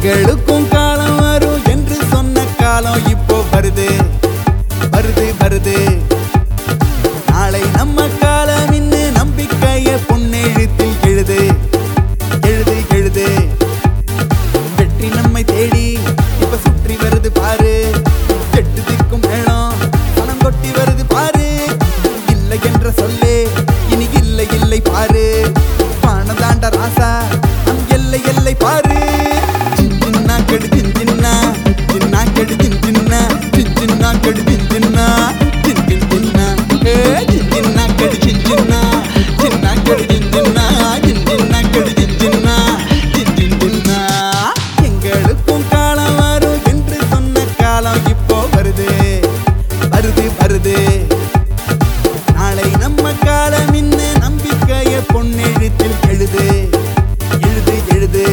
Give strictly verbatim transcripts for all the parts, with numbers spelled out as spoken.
எங்களுக்கும் காலம் வரும் என்று சொன்ன காலம் இப்போ வருது வருது வருது நாளை நம்ம காலம் இன்னு நம்பிக்கைய பொன்னெழுத்தில் எழுது எழுது எழுது வெற்றி நம்மை தேடி இப்ப சுற்றி வருது பாரு எட்டு திக்கும் மேளம் பணம் கொட்டி வருது பாரு இல்லை என்ற சொல்லே இனி இல்லை இல்லை பாரு பான தாண்ட ராசா நம் எல்லை எல்லை பாரு சின்ன கெடு சின்ன சின்ன கெடு சின்ன சின்ன கெடு சின்ன சின் சின் சின்ன ஏ சின்ன கெடு சின்ன சின்ன கெடு சின்ன சின்ன கெடு சின்ன சின் சின் சின்ன எங்களுக்கும் காலம் வரும் என்று சொன்ன காலம் இப்போ வருது வருது வருது நாளை நம்ம காலம் இன்னு நம்பிக்கைய பொன்னெழுத்தில் எழுது எழுது எழுது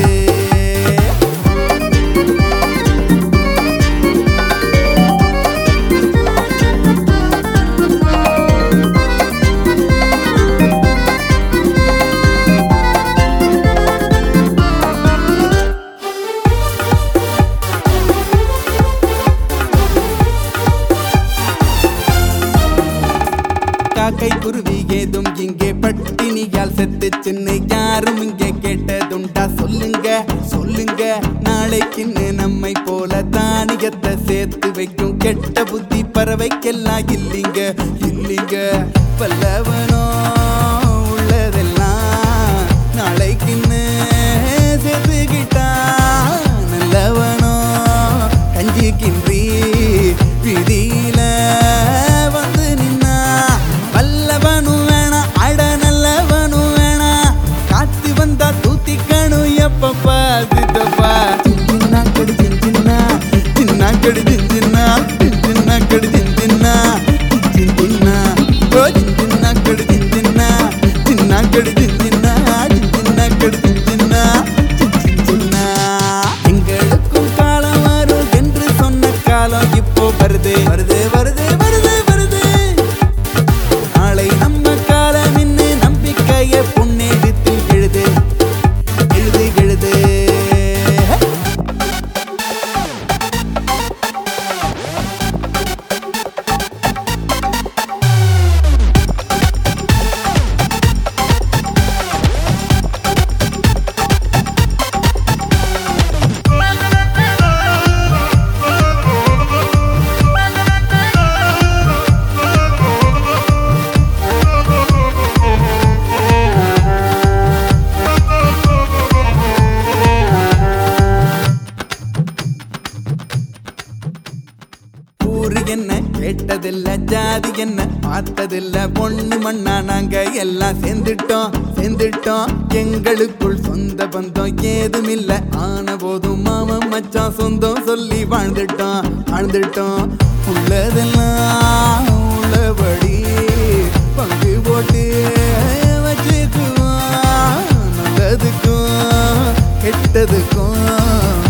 காக்கை குருவி ஏதும் இங்கே பட்டினியால் செத்து சின்ன யாரும் இங்கே கேட்டதுண்டா சொல்லுங்க சொல்லுங்க நாளைக்குன்னு நம்மை போல தானியத்தை சேர்த்து வைக்கும் கெட்ட புத்தி பறவைக்கெல்லாம் இல்லைங்க இல்லைங்க பல்லவனோ உள்ளதெல்லாம் நாளைக்குன்னு சேர்த்துக்கிட்டா நல்லவனோ கஞ்சிக்கின்றி விதியில வந்து நின்னா வல்லவனும் வேணா அட நல்லவனும் வேணா காத்து வந்தா தூத்திக்கணும் எப்பப்பா சித்தப்பா சின்ன கடு சின்ன சின்ன கடு சின்ன சின்ன கடு சின்ன சின்ன ஓ சின்ன கடு சின்ன சின்ன கடு சின்ன சின்ன கடு சின்ன சின்ன எங்களுக்கும் காலம் வரும் என்று சொன்ன காலம் இப்போ வருது வருது வருது வருது வருது நாளை நம்ம காலம் இன்னு நம்பிக்கைய பொன்னெழுத்தில் எழுது எழுது எழுது ஊரு என்ன கேட்டதில்ல ஜாதி என்ன பார்த்ததில்ல பொண்ணு மண்ணா நாங்க எல்லாம் சேர்ந்துட்டோம் சேர்ந்துட்டோம் எங்களுக்குள் சொந்த பந்தம் ஏதுமில்ல ஆன போதும் மாமன் மச்சான் சொந்தம் சொல்லி வாழ்ந்துட்டோம் வாழ்ந்துட்டோம் உள்ளதெல்லாம் உள்ளபடி பங்கு போட்டு வச்சுக்குவோம் நல்லதுக்கும் கெட்டதுக்கும்